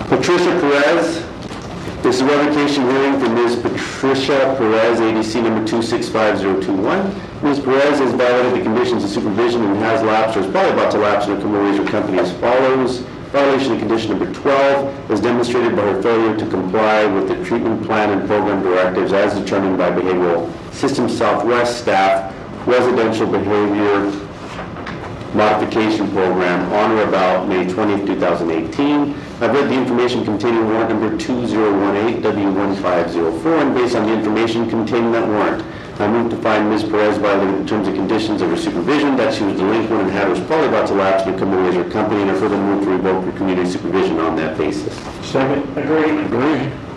Patricia Perez. This is a revocation hearing for Ms. Patricia Perez, ADC number 265021. Ms. Perez has violated the conditions of supervision and has lapsed or is probably about to lapse in her criminal raise her company as follows. Violation of condition number 12 is demonstrated by her failure to comply with the treatment plan and program directives as determined by Behavioral Systems Southwest staff residential behavior modification program on or about May 20th, 2018. I've read the information containing warrant number 2018W1504, and based on the information containing that warrant, I move to find Ms. Perez violated the terms and conditions of her supervision, that she was delinquent and was probably about to lapse in the criminal raise her company, and I further move to revoke her community supervision on that basis. Second. Agree.